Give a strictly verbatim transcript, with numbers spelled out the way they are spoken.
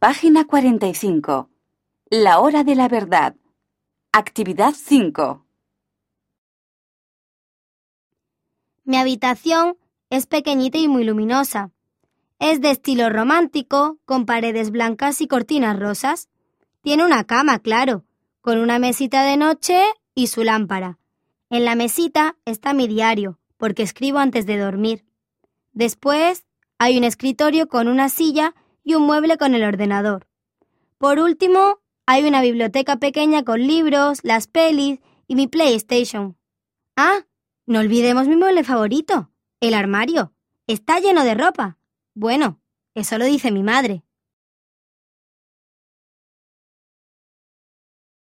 Página cuarenta y cinco. La hora de la verdad. Actividad cinco. Mi habitación es pequeñita y muy luminosa. Es de estilo romántico, con paredes blancas y cortinas rosas. Tiene una cama, claro, con una mesita de noche y su lámpara. En la mesita está mi diario, porque escribo antes de dormir. Después hay un escritorio con una silla y un mueble con el ordenador. Por último, hay una biblioteca pequeña con libros, las pelis y mi PlayStation. Ah, no olvidemos mi mueble favorito, el armario. Está lleno de ropa. Bueno, eso lo dice mi madre.